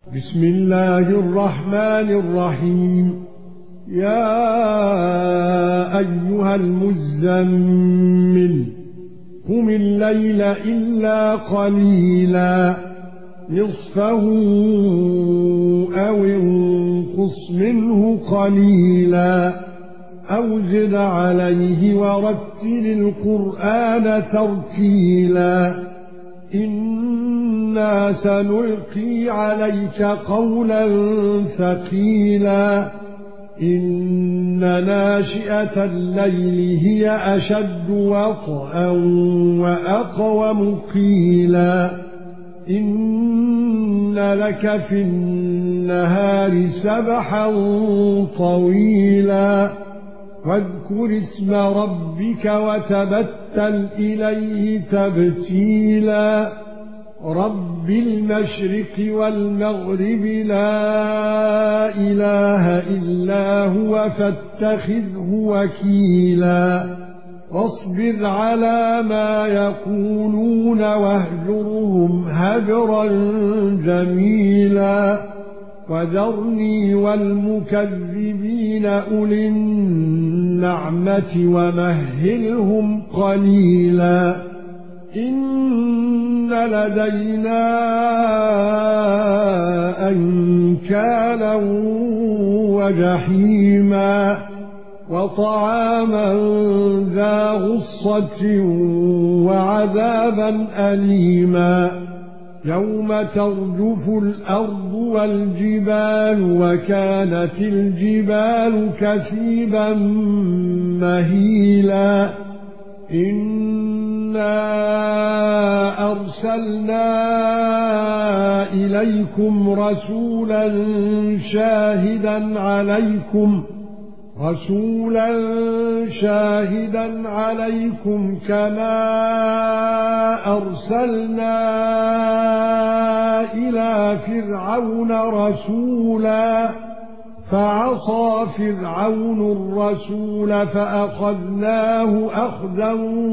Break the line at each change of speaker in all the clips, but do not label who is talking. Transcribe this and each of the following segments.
بسم الله الرحمن الرحيم. يا أيها المزمل قم الليل إلا قليلا نصفه أو انقص منه قليلا أو زد عليه ورتل القرآن ترتيلا إنا سنلقي عليك قولا ثقيلا إن ناشئة الليل هي أشد وطئا وأقوم قيلا إن لك في النهار سبحا طويلا واذكر اسم ربك وتبتل إليه تبتيلا رب المشرق والمغرب لا إله إلا هو فاتخذه وكيلا واصبر على ما يقولون واهجرهم هجرا جميلا وذرني والمكذبين أولي النعمة ومهلهم قليلا إن لدينا أنكالا وجحيما وطعاما ذا غصة وعذابا أليما يوم ترجف الأرض والجبال وكانت الجبال كثيبا مهيلا إنا أرسلنا إليكم رسولا شاهدا عليكم كما أرسلنا إلى فرعون رسولا فعصى فرعون الرسول فأخذناه أخذا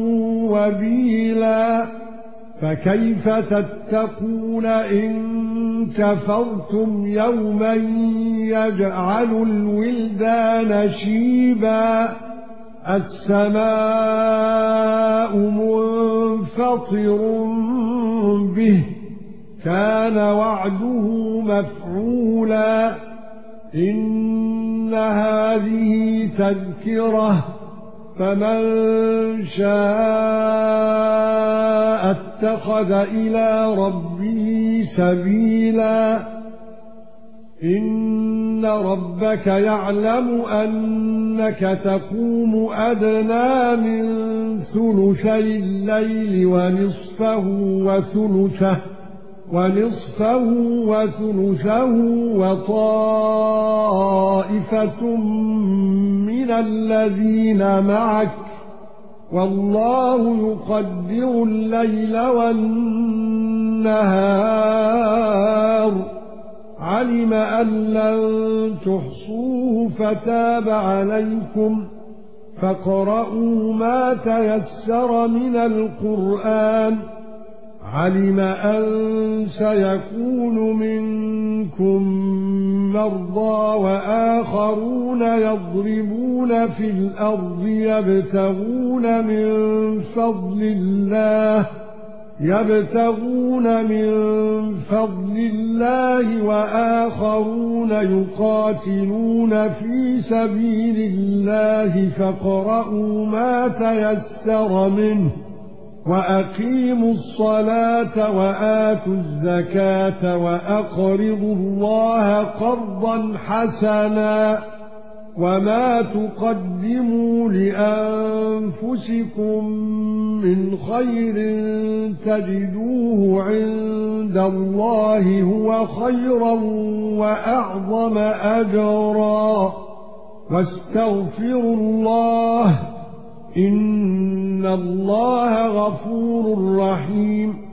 وبيلا فكيف تتقون إن كفرتم يوما يجعل الولدان شيبا السماء منفطر به كان وعده مفعولا إن هذه تذكرة فمن شاء اتخذ إلى ربه سبيلا إن ربك يعلم أنك تقوم أدنى من ثلثي الليل ونصفه وثلثه وطائفة من الذين معك والله يقدر الليل والنهار علم أن لن تحصوه فتاب عليكم فاقرؤوا ما تيسر من القرآن علم أن سيكون منكم مرضى وآخرون يضربون في الأرض يبتغون من فضل الله وآخرون يقاتلون في سبيل الله فاقرؤوا ما تيسر منه وأقيموا الصلاة وآتوا الزكاة وأقرضوا الله قرضا حسنا وما تقدموا لأنفسكم من خير تجدوه عند الله هو خيرا وأعظم أجرا واستغفروا الله إن الله غفور رحيم